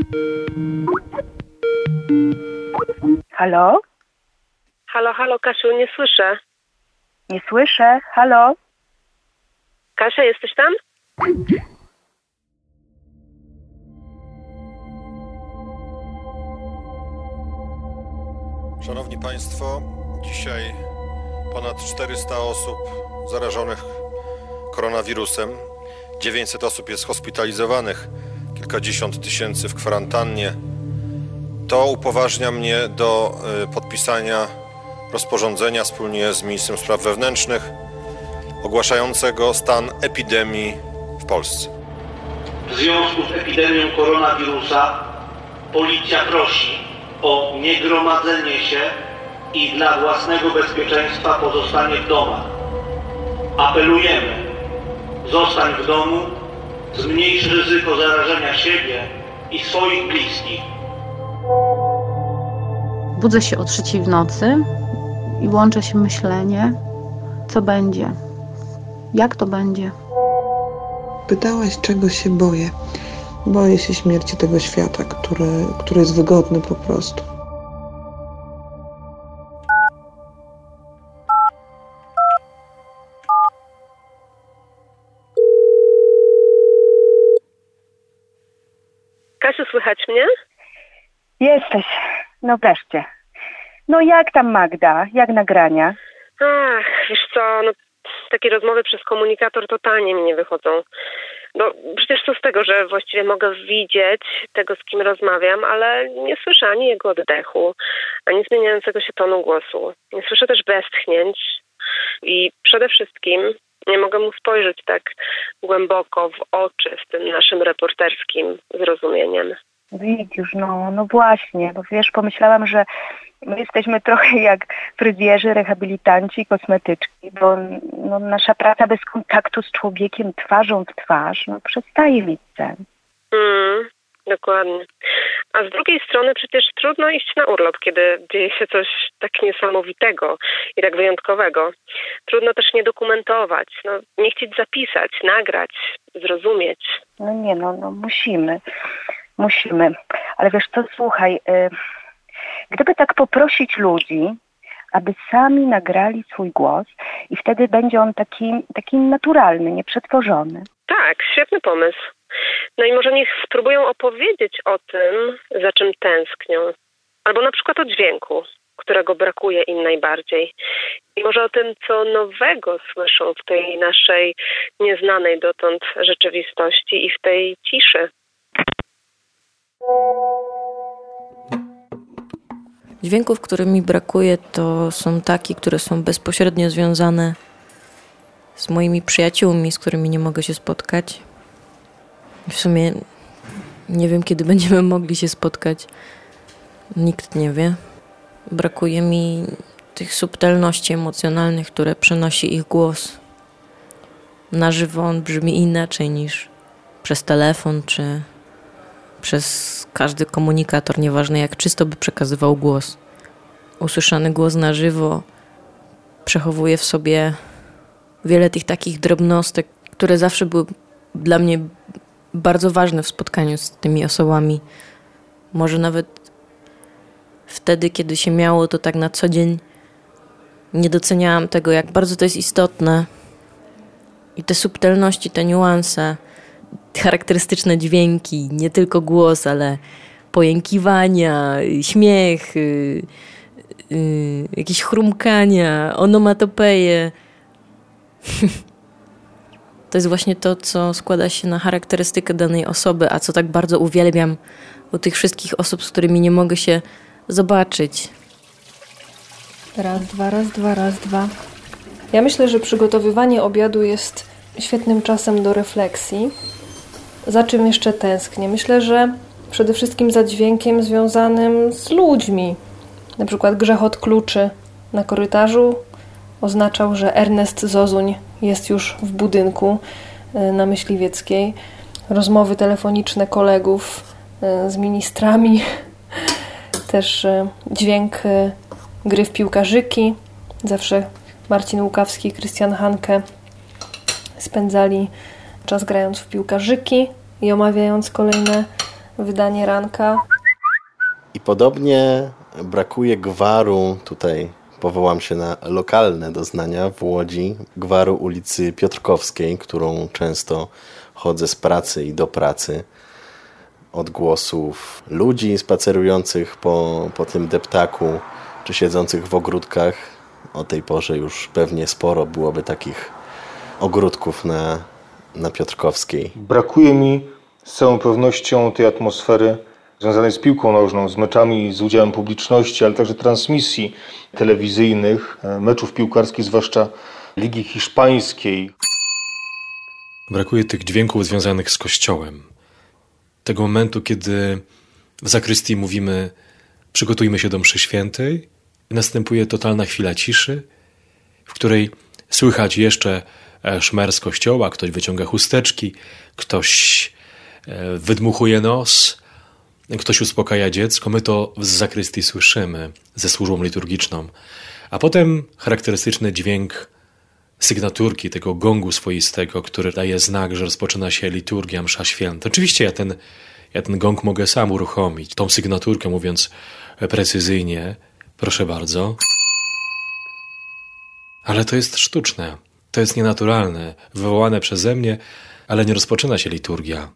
Halo? Halo, Kasiu, nie słyszę. Nie słyszę. Halo? Kasia, jesteś tam? Szanowni Państwo, dzisiaj ponad 400 osób zarażonych koronawirusem. 900 osób jest hospitalizowanych, kilkadziesiąt tysięcy w kwarantannie. To upoważnia mnie do podpisania rozporządzenia wspólnie z Ministrem Spraw Wewnętrznych ogłaszającego stan epidemii w Polsce. W związku z epidemią koronawirusa policja prosi o niegromadzenie się i dla własnego bezpieczeństwa pozostanie w domach. Apelujemy, zostań w domu, zmniejsz ryzyko zarażenia siebie i swoich bliskich. Budzę się o 3:00 w nocy i łączy się myślenie, co będzie, jak to będzie. Pytałaś, czego się boję. Boję się śmierci tego świata, który jest wygodny po prostu. Kasiu, słychać mnie? Jesteś. No wreszcie. No jak tam Magda? Jak nagrania? Ach, wiesz co, takie rozmowy przez komunikator totalnie mi nie wychodzą. No przecież co z tego, że właściwie mogę widzieć tego, z kim rozmawiam, ale nie słyszę ani jego oddechu, ani zmieniającego się tonu głosu. Nie słyszę też westchnięć i przede wszystkim nie mogę mu spojrzeć tak głęboko w oczy z tym naszym reporterskim zrozumieniem. Widzisz, no właśnie. Bo wiesz, pomyślałam, że my jesteśmy trochę jak fryzjerzy, rehabilitanci, kosmetyczki, bo nasza praca bez kontaktu z człowiekiem twarzą w twarz przestaje mieć sens. Dokładnie. A z drugiej strony przecież trudno iść na urlop, kiedy dzieje się coś tak niesamowitego i tak wyjątkowego. Trudno też nie dokumentować, nie chcieć zapisać, nagrać, zrozumieć. Musimy. Ale wiesz co, słuchaj, gdyby tak poprosić ludzi, aby sami nagrali swój głos i wtedy będzie on taki naturalny, nieprzetworzony. Tak, świetny pomysł. No i może niech spróbują opowiedzieć o tym, za czym tęsknią. Albo na przykład o dźwięku, którego brakuje im najbardziej. I może o tym, co nowego słyszą w tej naszej nieznanej dotąd rzeczywistości i w tej ciszy. Dźwięków, których mi brakuje, to są takie, które są bezpośrednio związane z moimi przyjaciółmi, z którymi nie mogę się spotkać. W sumie nie wiem, kiedy będziemy mogli się spotkać. Nikt nie wie. Brakuje mi tych subtelności emocjonalnych, które przenosi ich głos. Na żywo on brzmi inaczej niż przez telefon czy przez każdy komunikator, nieważne jak czysto by przekazywał głos. Usłyszany głos na żywo przechowuje w sobie wiele tych takich drobnostek, które zawsze były dla mnie bardzo ważne w spotkaniu z tymi osobami. Może nawet wtedy, kiedy się miało to tak na co dzień, nie doceniałam tego, jak bardzo to jest istotne. I te subtelności, te niuanse, charakterystyczne dźwięki, nie tylko głos, ale pojękiwania, śmiech, jakieś chrumkania, onomatopeje. To jest właśnie to, co składa się na charakterystykę danej osoby, a co tak bardzo uwielbiam u tych wszystkich osób, z którymi nie mogę się zobaczyć. Raz, dwa. Ja myślę, że przygotowywanie obiadu jest świetnym czasem do refleksji. Za czym jeszcze tęsknię? Myślę, że przede wszystkim za dźwiękiem związanym z ludźmi. Na przykład grzechot kluczy na korytarzu oznaczał, że Ernest Zozuń jest już w budynku na Myśliwieckiej. Rozmowy telefoniczne kolegów z ministrami. Też dźwięk gry w piłkarzyki. Zawsze Marcin Łukawski i Krystian Hanke spędzali czas grając w piłkarzyki i omawiając kolejne wydanie ranka. I podobnie brakuje gwaru, tutaj powołam się na lokalne doznania w Łodzi, gwaru ulicy Piotrkowskiej, którą często chodzę z pracy i do pracy. Odgłosów ludzi spacerujących po tym deptaku, czy siedzących w ogródkach. O tej porze już pewnie sporo byłoby takich ogródków na Piotrkowskiej. Brakuje mi z całą pewnością tej atmosfery związanej z piłką nożną, z meczami, z udziałem publiczności, ale także transmisji telewizyjnych, meczów piłkarskich, zwłaszcza Ligi Hiszpańskiej. Brakuje tych dźwięków związanych z Kościołem. Tego momentu, kiedy w zakrystii mówimy przygotujmy się do mszy świętej i następuje totalna chwila ciszy, w której słychać jeszcze szmer z kościoła, ktoś wyciąga chusteczki, ktoś wydmuchuje nos, ktoś uspokaja dziecko. My to z zakrystii słyszymy ze służbą liturgiczną. A potem charakterystyczny dźwięk sygnaturki, tego gongu swoistego, który daje znak, że rozpoczyna się liturgia, msza święta. Oczywiście ja ten gong mogę sam uruchomić, tą sygnaturkę, mówiąc precyzyjnie, proszę bardzo. Ale to jest sztuczne, to jest nienaturalne, wywołane przeze mnie, ale nie rozpoczyna się liturgia.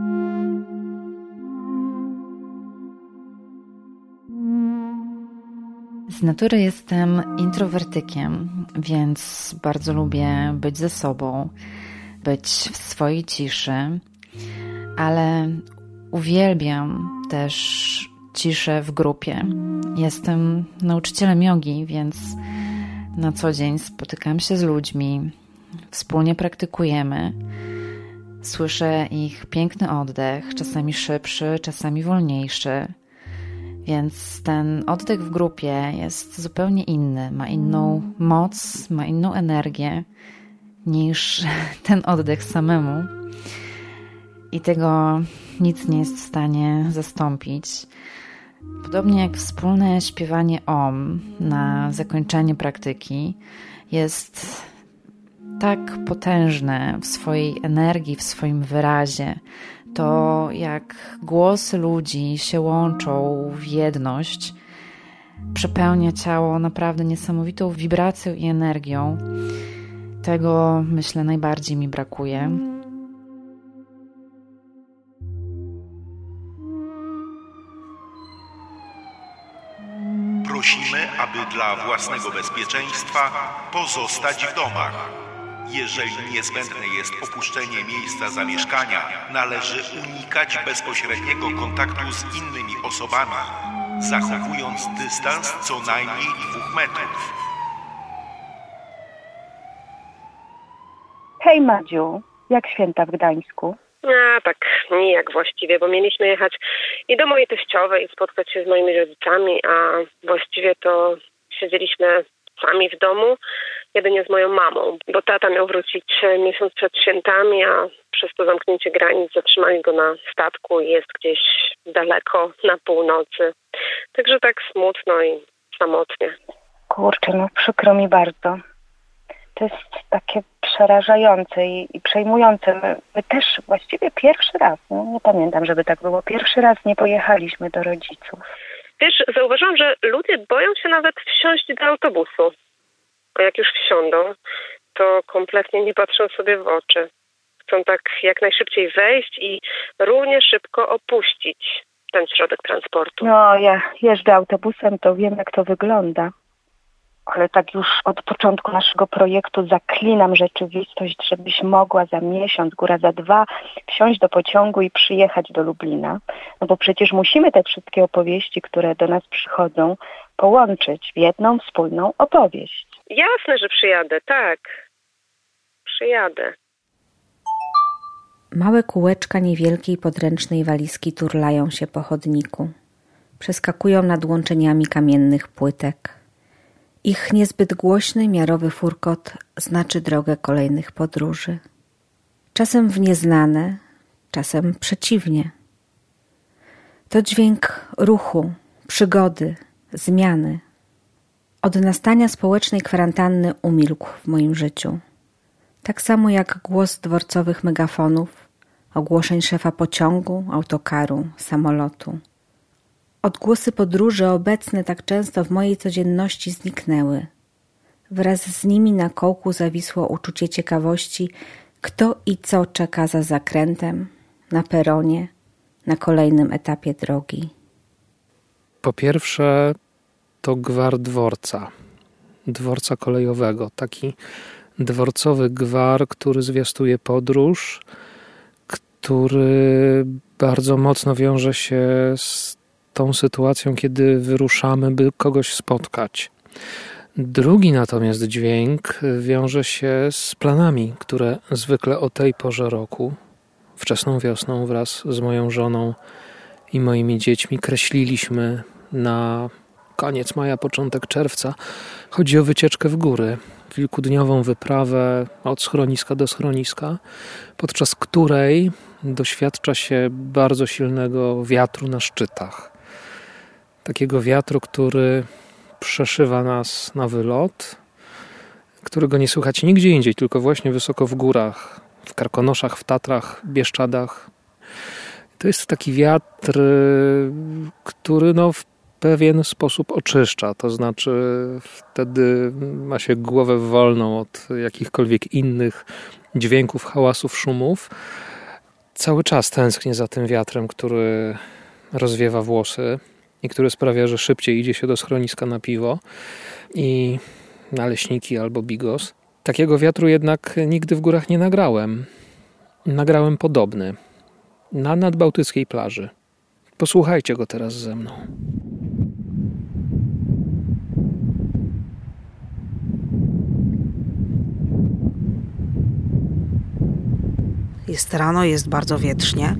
Z natury jestem introwertykiem, więc bardzo lubię być ze sobą, być w swojej ciszy, ale uwielbiam też ciszę w grupie. Jestem nauczycielem jogi, więc na co dzień spotykam się z ludźmi, wspólnie praktykujemy. Słyszę ich piękny oddech, czasami szybszy, czasami wolniejszy. Więc ten oddech w grupie jest zupełnie inny, ma inną moc, ma inną energię niż ten oddech samemu. I tego nic nie jest w stanie zastąpić. Podobnie jak wspólne śpiewanie OM na zakończenie praktyki jest tak potężne w swojej energii, w swoim wyrazie. To jak głosy ludzi się łączą w jedność, przepełnia ciało naprawdę niesamowitą wibracją i energią. Tego, myślę, najbardziej mi brakuje. Prosimy, aby dla własnego bezpieczeństwa pozostać w domach. Jeżeli niezbędne jest opuszczenie miejsca zamieszkania, należy unikać bezpośredniego kontaktu z innymi osobami, zachowując dystans co najmniej 2 metrów. Hej Madziu, jak święta w Gdańsku? Tak, nijak właściwie, bo mieliśmy jechać i do mojej teściowej, spotkać się z moimi rodzicami, a właściwie to siedzieliśmy sami w domu, jedynie z moją mamą, bo tata miał wrócić miesiąc przed świętami, a przez to zamknięcie granic zatrzymali go na statku i jest gdzieś daleko na północy. Także tak smutno i samotnie. Kurczę, no przykro mi bardzo. To jest takie przerażające i przejmujące. My też właściwie pierwszy raz, nie pamiętam, żeby tak było, pierwszy raz nie pojechaliśmy do rodziców. Wiesz, zauważyłam, że ludzie boją się nawet wsiąść do autobusu. A jak już wsiądą, to kompletnie nie patrzą sobie w oczy. Chcą tak jak najszybciej wejść i równie szybko opuścić ten środek transportu. No, ja jeżdżę autobusem, to wiem, jak to wygląda. Ale tak już od początku naszego projektu zaklinam rzeczywistość, żebyś mogła za miesiąc, góra za 2 wsiąść do pociągu i przyjechać do Lublina. No bo przecież musimy te wszystkie opowieści, które do nas przychodzą, połączyć w jedną wspólną opowieść. Jasne, że przyjadę, tak. Przyjadę. Małe kółeczka niewielkiej podręcznej walizki turlają się po chodniku. Przeskakują nad łączeniami kamiennych płytek. Ich niezbyt głośny, miarowy furkot znaczy drogę kolejnych podróży. Czasem w nieznane, czasem przeciwnie. To dźwięk ruchu, przygody, zmiany. Od nastania społecznej kwarantanny umilkł w moim życiu. Tak samo jak głos dworcowych megafonów ogłoszeń szefa pociągu, autokaru, samolotu. Odgłosy podróży obecne tak często w mojej codzienności zniknęły. Wraz z nimi na kołku zawisło uczucie ciekawości, kto i co czeka za zakrętem, na peronie, na kolejnym etapie drogi. Po pierwsze to gwar dworca kolejowego. Taki dworcowy gwar, który zwiastuje podróż, który bardzo mocno wiąże się z tą sytuacją, kiedy wyruszamy, by kogoś spotkać. Drugi natomiast dźwięk wiąże się z planami, które zwykle o tej porze roku, wczesną wiosną, wraz z moją żoną i moimi dziećmi kreśliliśmy na koniec maja, początek czerwca. Chodzi o wycieczkę w góry, kilkudniową wyprawę od schroniska do schroniska, podczas której doświadcza się bardzo silnego wiatru na szczytach. Takiego wiatru, który przeszywa nas na wylot, którego nie słychać nigdzie indziej, tylko właśnie wysoko w górach, w Karkonoszach, w Tatrach, Bieszczadach. To jest taki wiatr, który w pewien sposób oczyszcza, to znaczy wtedy ma się głowę wolną od jakichkolwiek innych dźwięków, hałasów, szumów. Cały czas tęsknię za tym wiatrem, który rozwiewa włosy i który sprawia, że szybciej idzie się do schroniska na piwo i na leśniki albo bigos. Takiego wiatru jednak nigdy w górach nie nagrałem. Nagrałem podobny na nadbałtyckiej plaży. Posłuchajcie go teraz ze mną. Jest rano, jest bardzo wietrznie.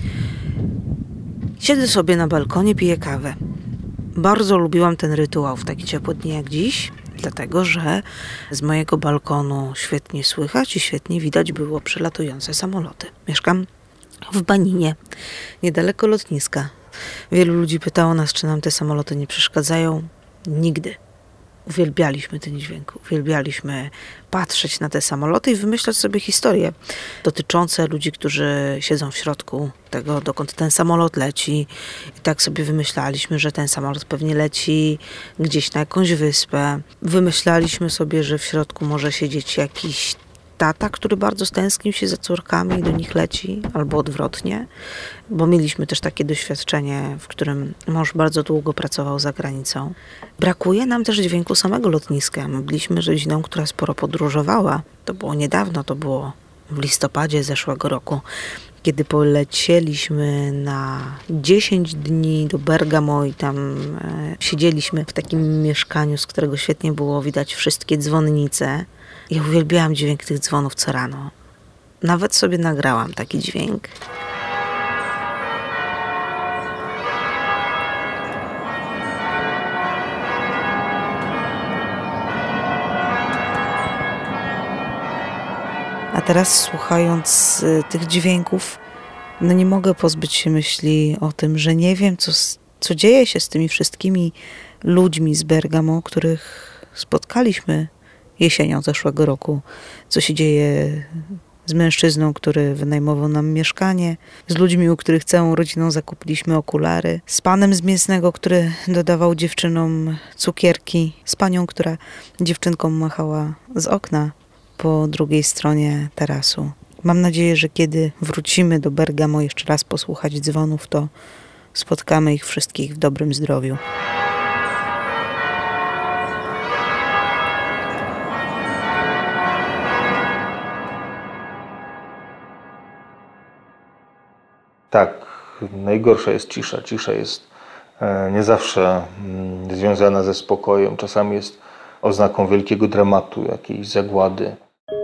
Siedzę sobie na balkonie, piję kawę. Bardzo lubiłam ten rytuał w taki ciepły dzień jak dziś, dlatego że z mojego balkonu świetnie słychać i świetnie widać było przelatujące samoloty. Mieszkam w Baninie, niedaleko lotniska. Wielu ludzi pytało nas, czy nam te samoloty nie przeszkadzają. Nigdy. Uwielbialiśmy ten dźwięk, uwielbialiśmy patrzeć na te samoloty i wymyślać sobie historie dotyczące ludzi, którzy siedzą w środku tego, dokąd ten samolot leci. I tak sobie wymyślaliśmy, że ten samolot pewnie leci gdzieś na jakąś wyspę. Wymyślaliśmy sobie, że w środku może siedzieć jakiś tata, który bardzo stęsknił się za córkami i do nich leci, albo odwrotnie, bo mieliśmy też takie doświadczenie, w którym mąż bardzo długo pracował za granicą. Brakuje nam też dźwięku samego lotniska. My byliśmy rodziną, która sporo podróżowała. To było niedawno, to było w listopadzie zeszłego roku, kiedy polecieliśmy na 10 dni do Bergamo i tam siedzieliśmy w takim mieszkaniu, z którego świetnie było widać wszystkie dzwonnice. Ja uwielbiałam dźwięk tych dzwonów co rano. Nawet sobie nagrałam taki dźwięk. A teraz słuchając tych dźwięków, nie mogę pozbyć się myśli o tym, że nie wiem, co dzieje się z tymi wszystkimi ludźmi z Bergamo, których spotkaliśmy jesienią zeszłego roku. Co się dzieje z mężczyzną, który wynajmował nam mieszkanie, z ludźmi, u których całą rodziną zakupiliśmy okulary, z panem z mięsnego, który dodawał dziewczynom cukierki, z panią, która dziewczynkom machała z okna po drugiej stronie tarasu. Mam nadzieję, że kiedy wrócimy do Bergamo jeszcze raz posłuchać dzwonów, to spotkamy ich wszystkich w dobrym zdrowiu. Tak, najgorsza jest cisza. Cisza jest nie zawsze związana ze spokojem. Czasami jest oznaką wielkiego dramatu, jakiejś zagłady.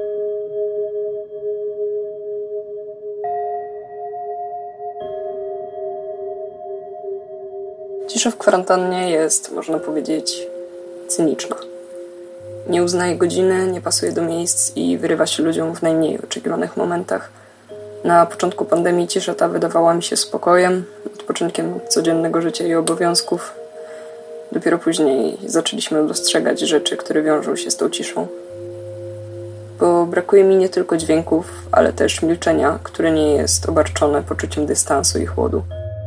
Cisza w kwarantannie jest, można powiedzieć, cyniczna. Nie uznaje godziny, nie pasuje do miejsc i wyrywa się ludziom w najmniej oczekiwanych momentach. Na początku pandemii cisza ta wydawała mi się spokojem, odpoczynkiem od codziennego życia i obowiązków. Dopiero później zaczęliśmy dostrzegać rzeczy, które wiążą się z tą ciszą. Po brakuje mi nie tylko dźwięków, ale też milczenia, które nie jest obarczone poczuciem dystansu i chłodu.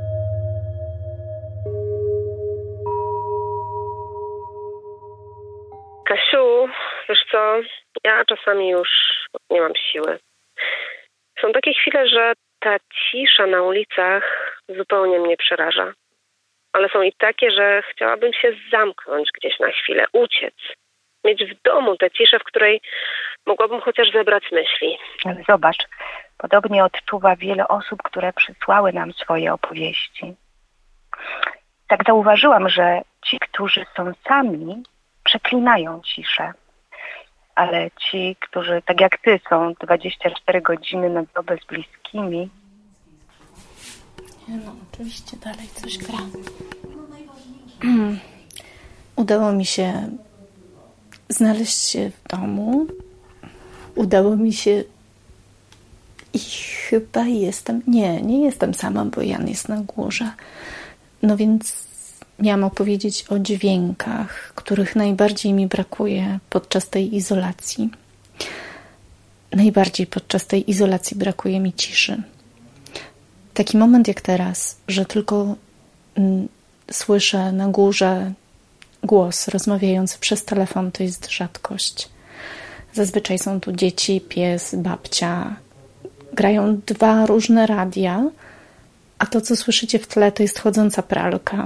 Kasiu, wiesz co, ja czasami już nie mam siły. Są takie chwile, że ta cisza na ulicach zupełnie mnie przeraża. Ale są i takie, że chciałabym się zamknąć gdzieś na chwilę, uciec. Mieć w domu tę ciszę, w której mogłabym chociaż zebrać myśli. Ale zobacz, podobnie odczuwa wiele osób, które przysłały nam swoje opowieści. Tak zauważyłam, że ci, którzy są sami, przeklinają ciszę. Ale ci, którzy tak jak ty są 24 godziny na dobę z bliskimi. No oczywiście dalej coś gra. Udało mi się znaleźć się w domu. Udało mi się i chyba jestem... Nie jestem sama, bo Jan jest na górze. No więc miałam opowiedzieć o dźwiękach, których najbardziej mi brakuje podczas tej izolacji. Najbardziej podczas tej izolacji brakuje mi ciszy. Taki moment jak teraz, że tylko słyszę na górze głos rozmawiający przez telefon, to jest rzadkość. Zazwyczaj są tu dzieci, pies, babcia. Grają 2 różne radia, a to, co słyszycie w tle, to jest chodząca pralka.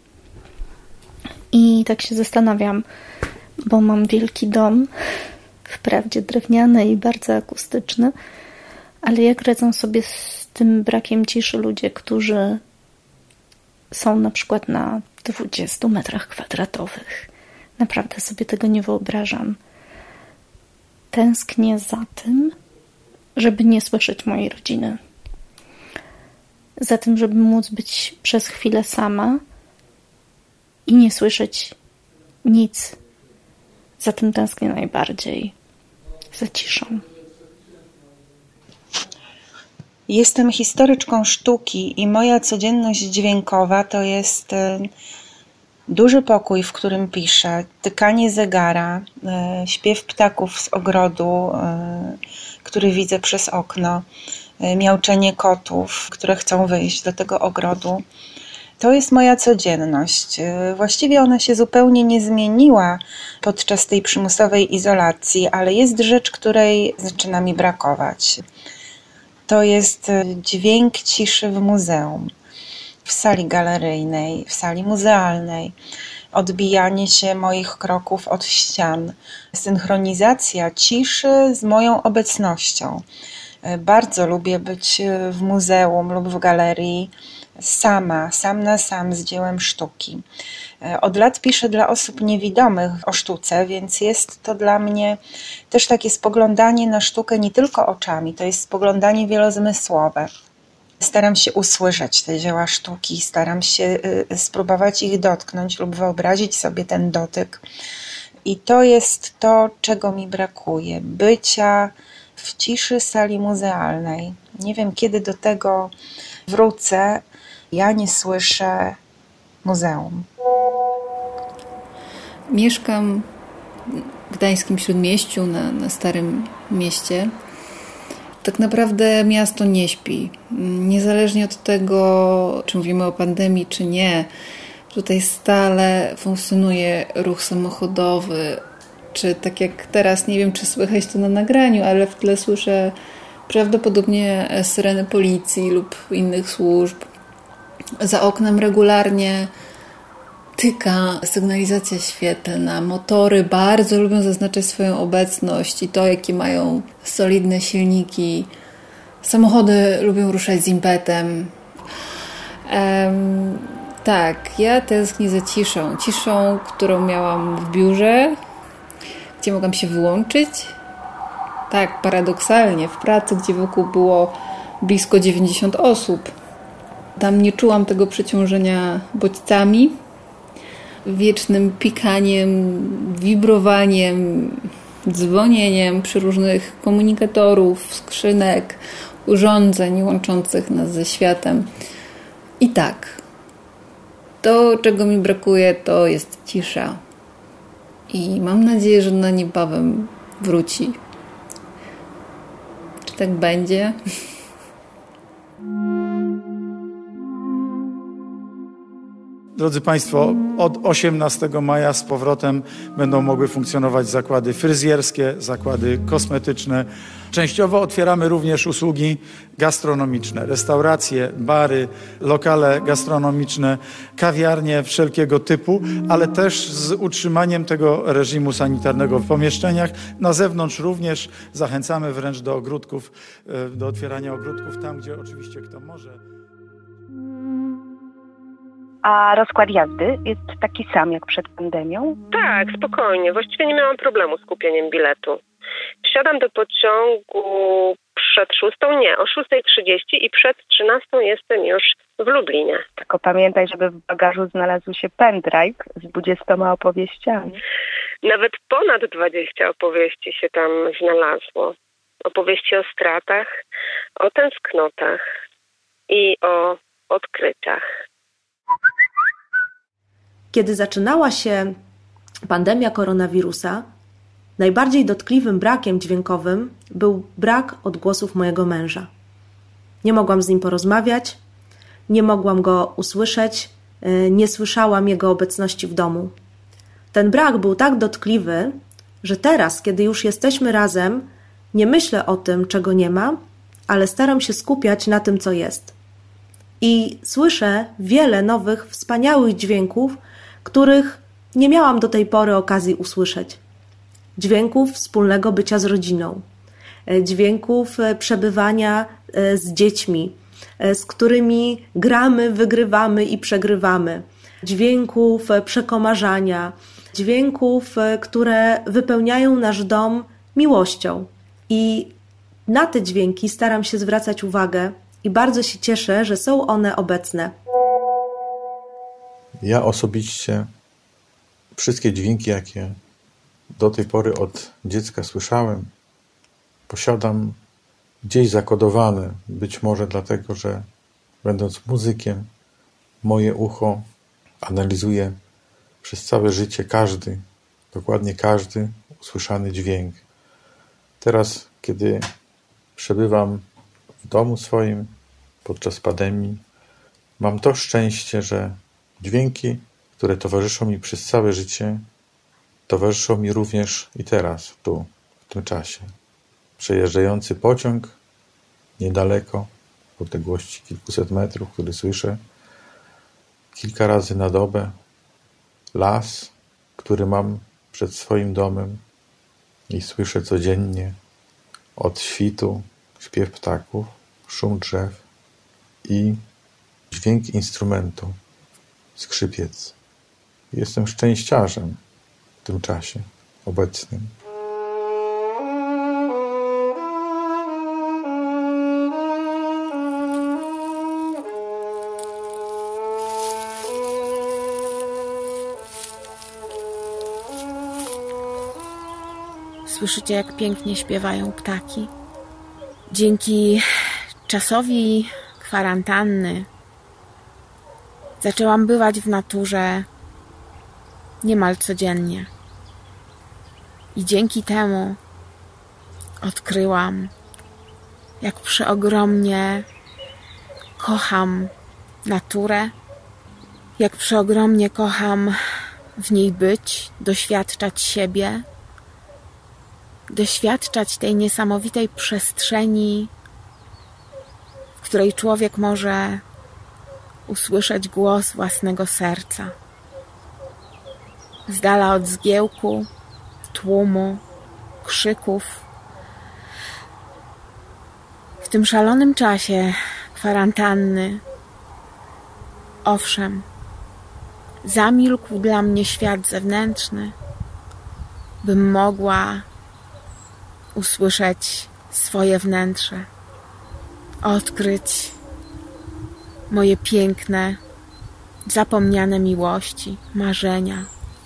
I tak się zastanawiam, bo mam wielki dom, wprawdzie drewniany i bardzo akustyczny, ale jak radzą sobie z tym brakiem ciszy ludzie, którzy są na przykład na 20 metrach kwadratowych. Naprawdę sobie tego nie wyobrażam. Tęsknię za tym, żeby nie słyszeć mojej rodziny. Za tym, żeby móc być przez chwilę sama i nie słyszeć nic. Za tym tęsknię najbardziej. Za ciszą. Jestem historyczką sztuki i moja codzienność dźwiękowa to jest duży pokój, w którym piszę, tykanie zegara, śpiew ptaków z ogrodu, który widzę przez okno, miauczenie kotów, które chcą wyjść do tego ogrodu. To jest moja codzienność. Właściwie ona się zupełnie nie zmieniła podczas tej przymusowej izolacji, ale jest rzecz, której zaczyna mi brakować. To jest dźwięk ciszy w muzeum, w sali galeryjnej, w sali muzealnej, odbijanie się moich kroków od ścian, synchronizacja ciszy z moją obecnością. Bardzo lubię być w muzeum lub w galerii sam na sam z dziełem sztuki. Od lat piszę dla osób niewidomych o sztuce, więc jest to dla mnie też takie spoglądanie na sztukę nie tylko oczami, to jest spoglądanie wielozmysłowe. Staram się usłyszeć te dzieła sztuki, staram się spróbować ich dotknąć lub wyobrazić sobie ten dotyk. I to jest to, czego mi brakuje. Bycia w ciszy sali muzealnej. Nie wiem, kiedy do tego wrócę. Ja nie słyszę muzeum. Mieszkam w gdańskim Śródmieściu, na Starym Mieście. Tak naprawdę miasto nie śpi. Niezależnie od tego, czy mówimy o pandemii, czy nie, tutaj stale funkcjonuje ruch samochodowy. Czy tak jak teraz, nie wiem, czy słychać to na nagraniu, ale w tle słyszę prawdopodobnie syreny policji lub innych służb. Za oknem regularnie tyka sygnalizacja świetlna. Motory bardzo lubią zaznaczać swoją obecność i to, jakie mają solidne silniki. Samochody lubią ruszać z impetem. Tak, ja tęsknię za ciszą. Ciszą, którą miałam w biurze, gdzie mogłam się wyłączyć. Tak, paradoksalnie, w pracy, gdzie wokół było blisko 90 osób. Tam nie czułam tego przeciążenia bodźcami, wiecznym pikaniem, wibrowaniem, dzwonieniem przy różnych komunikatorów, skrzynek, urządzeń łączących nas ze światem. I tak, to, czego mi brakuje, to jest cisza. I mam nadzieję, że ona niebawem wróci. tak będzie. Drodzy Państwo, od 18 maja z powrotem będą mogły funkcjonować zakłady fryzjerskie, zakłady kosmetyczne. Częściowo otwieramy również usługi gastronomiczne, restauracje, bary, lokale gastronomiczne, kawiarnie wszelkiego typu, ale też z utrzymaniem tego reżimu sanitarnego w pomieszczeniach. Na zewnątrz również zachęcamy wręcz do ogródków, do otwierania ogródków tam, gdzie oczywiście kto może. A rozkład jazdy jest taki sam jak przed pandemią? Tak, spokojnie. Właściwie nie miałam problemu z kupieniem biletu. Wsiadam do pociągu przed 6, nie, o 6:30 i przed 13 jestem już w Lublinie. Tylko pamiętaj, żeby w bagażu znalazł się pendrive z 20 opowieściami. Nawet ponad 20 opowieści się tam znalazło. Opowieści o stratach, o tęsknotach i o odkryciach. Kiedy zaczynała się pandemia koronawirusa, najbardziej dotkliwym brakiem dźwiękowym był brak odgłosów mojego męża. Nie mogłam z nim porozmawiać, nie mogłam go usłyszeć, nie słyszałam jego obecności w domu. Ten brak był tak dotkliwy, że teraz, kiedy już jesteśmy razem, nie myślę o tym, czego nie ma, ale staram się skupiać na tym, co jest. I słyszę wiele nowych, wspaniałych dźwięków, których nie miałam do tej pory okazji usłyszeć. Dźwięków wspólnego bycia z rodziną, dźwięków przebywania z dziećmi, z którymi gramy, wygrywamy i przegrywamy, dźwięków przekomarzania, dźwięków, które wypełniają nasz dom miłością. I na te dźwięki staram się zwracać uwagę i bardzo się cieszę, że są one obecne. Ja osobiście wszystkie dźwięki, jakie do tej pory od dziecka słyszałem, posiadam gdzieś zakodowane. Być może dlatego, że będąc muzykiem, moje ucho analizuje przez całe życie dokładnie każdy usłyszany dźwięk. Teraz, kiedy przebywam w domu swoim podczas pandemii, mam to szczęście, że dźwięki, które towarzyszą mi przez całe życie, towarzyszą mi również i teraz, tu, w tym czasie. Przejeżdżający pociąg niedaleko, w odległości kilkuset metrów, który słyszę kilka razy na dobę. Las, który mam przed swoim domem i słyszę codziennie od świtu śpiew ptaków, szum drzew i dźwięk instrumentu, skrzypiec. Jestem szczęściarzem w tym czasie obecnym. Słyszycie, jak pięknie śpiewają ptaki? Dzięki czasowi kwarantanny zaczęłam bywać w naturze niemal codziennie. I dzięki temu odkryłam, jak przeogromnie kocham naturę, jak przeogromnie kocham w niej być, doświadczać siebie, doświadczać tej niesamowitej przestrzeni, w której człowiek może usłyszeć głos własnego serca. Z dala od zgiełku, tłumu, krzyków. W tym szalonym czasie kwarantanny, owszem, zamilkł dla mnie świat zewnętrzny, bym mogła usłyszeć swoje wnętrze, odkryć moje piękne, zapomniane miłości, marzenia.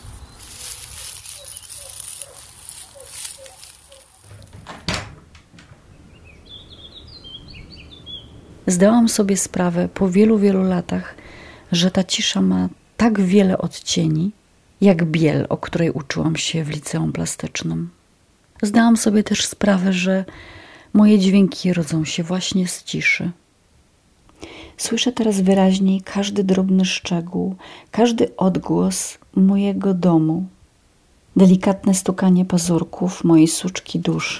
Zdałam sobie sprawę po wielu, wielu latach, że ta cisza ma tak wiele odcieni, jak biel, o której uczyłam się w liceum plastycznym. Zdałam sobie też sprawę, że Moje dźwięki rodzą się właśnie z ciszy. Słyszę teraz wyraźniej każdy drobny szczegół, każdy odgłos mojego domu. Delikatne stukanie pazurków mojej suczki duszy.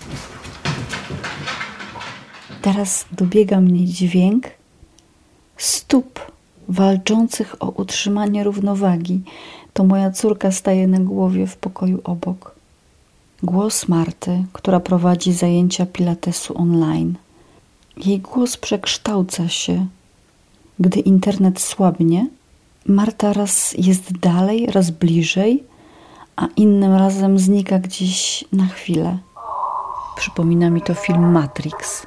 Teraz dobiega mnie dźwięk stóp walczących o utrzymanie równowagi. To moja córka staje na głowie w pokoju obok. Głos Marty, która prowadzi zajęcia pilatesu online. Jej głos przekształca się. Gdy internet słabnie, Marta raz jest dalej, raz bliżej, a innym razem znika gdzieś na chwilę. Przypomina mi to film Matrix.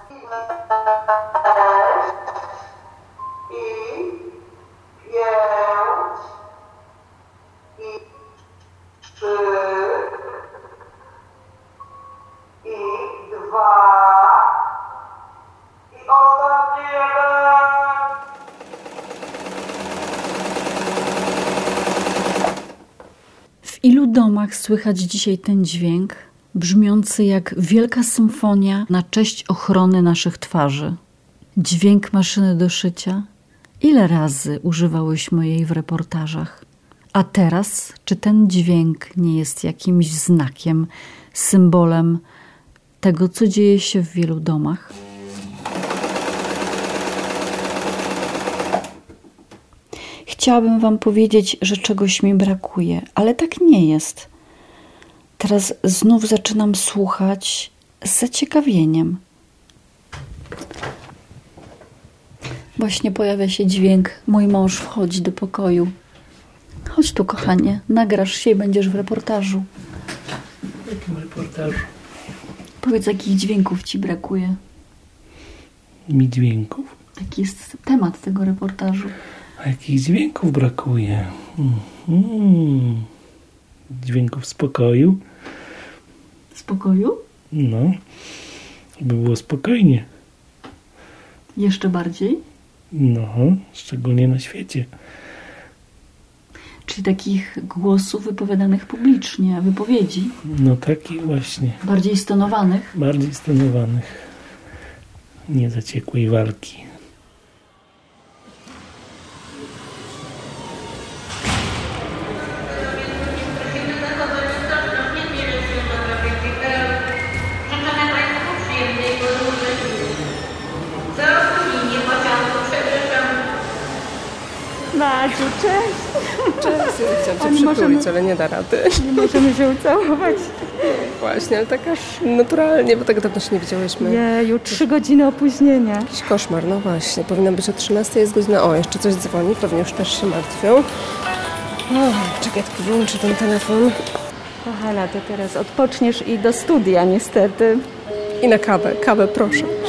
W ilu domach słychać dzisiaj ten dźwięk, brzmiący jak wielka symfonia na cześć ochrony naszych twarzy? Dźwięk maszyny do szycia? Ile razy używałyśmy jej w reportażach? A teraz, czy ten dźwięk nie jest jakimś znakiem, symbolem tego, co dzieje się w wielu domach? Chciałabym wam powiedzieć, że czegoś mi brakuje, ale tak nie jest. Teraz znów zaczynam słuchać z zaciekawieniem. Właśnie pojawia się dźwięk. Mój mąż wchodzi do pokoju. Chodź tu, kochanie, nagrasz się i będziesz w reportażu. W jakim reportażu? Powiedz, jakich dźwięków ci brakuje. Mi dźwięków? Taki jest temat tego reportażu. A jakich dźwięków brakuje? Dźwięków spokoju. Spokoju? No, żeby było spokojnie. Jeszcze bardziej? No, szczególnie na świecie. Czyli takich głosów wypowiadanych publicznie, wypowiedzi? No takich właśnie. Bardziej stonowanych? Bardziej stonowanych. Nie zaciekłej walki. Maciu, cześć! Cześć, chciałam cię przytulić, ale nie da rady. Nie możemy się ucałować. Właśnie, ale tak aż naturalnie, bo tak dawno się nie widziałyśmy. Jeju, 3 godziny opóźnienia. Jakiś koszmar, no właśnie. Powinna być o 13, jest godzina... O, jeszcze coś dzwoni, pewnie już też się martwią. Czekaj, tylko wyłączę ten telefon. Kochana, to teraz odpoczniesz i do studia niestety. I na kawę, proszę.